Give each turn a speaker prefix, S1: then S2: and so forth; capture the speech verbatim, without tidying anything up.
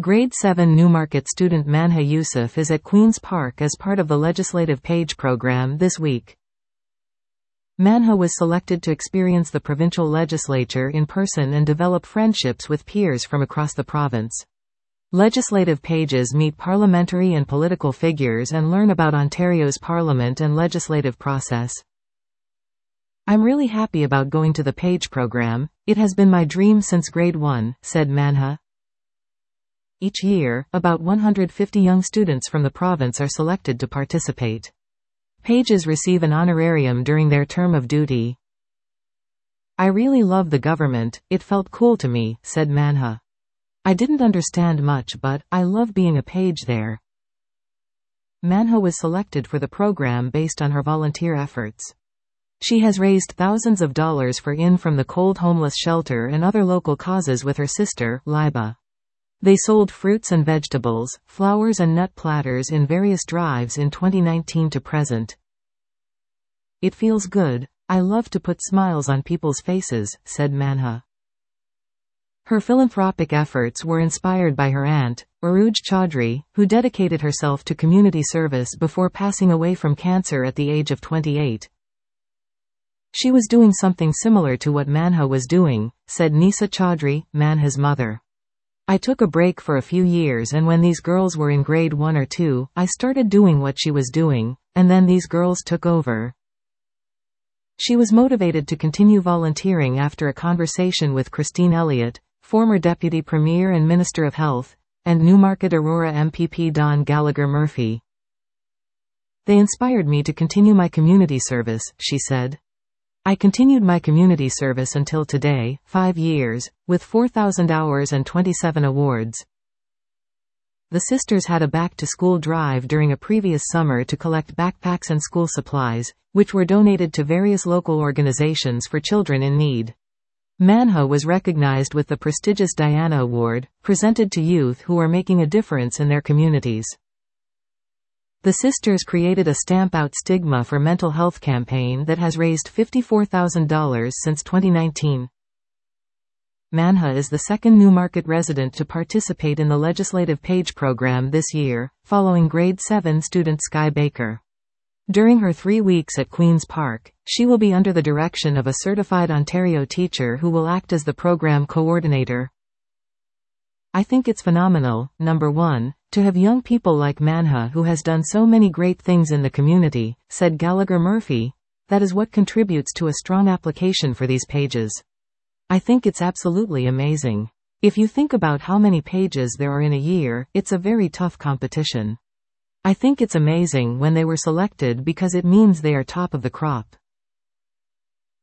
S1: Grade seven Newmarket student Manha Yusuf is at Queen's Park as part of the Legislative Page program this week. Manha was selected to experience the provincial legislature in person and develop friendships with peers from across the province. Legislative Pages meet parliamentary and political figures and learn about Ontario's parliament and legislative process. "I'm really happy about going to the Page program. It has been my dream since grade one," said Manha. Each year, about one hundred fifty young students from the province are selected to participate. Pages receive an honorarium during their term of duty. "I really love the government, it felt cool to me," said Manha. "I didn't understand much but, I love being a page there." Manha was selected for the program based on her volunteer efforts. She has raised thousands of dollars for In from the Cold Homeless Shelter and other local causes with her sister, Liba. They sold fruits and vegetables, flowers and nut platters in various drives in twenty nineteen to present. "It feels good. I love to put smiles on people's faces," said Manha. Her philanthropic efforts were inspired by her aunt, Arooj Chaudhry, who dedicated herself to community service before passing away from cancer at the age of twenty-eight. "She was doing something similar to what Manha was doing," said Nisa Chaudhry, Manha's mother. "I took a break for a few years and when these girls were in grade one or two, I started doing what she was doing, and then these girls took over." She was motivated to continue volunteering after a conversation with Christine Elliott, former Deputy Premier and Minister of Health, and Newmarket Aurora M P P Don Gallagher Murphy. "They inspired me to continue my community service," she said. "I continued my community service until today, five years, with four thousand hours and twenty-seven awards." The sisters had a back-to-school drive during a previous summer to collect backpacks and school supplies, which were donated to various local organizations for children in need. Manha was recognized with the prestigious Diana Award, presented to youth who are making a difference in their communities. The sisters created a Stamp Out Stigma for Mental Health campaign that has raised fifty-four thousand dollars since twenty nineteen. Manha is the second Newmarket resident to participate in the Legislative Page program this year, following grade seven student Sky Baker. During her three weeks at Queen's Park, she will be under the direction of a certified Ontario teacher who will act as the program coordinator. "I think it's phenomenal, number one, to have young people like Manha who has done so many great things in the community," said Gallagher Murphy. "That is what contributes to a strong application for these pages. I think it's absolutely amazing. If you think about how many pages there are in a year, it's a very tough competition. I think it's amazing when they were selected because it means they are top of the crop."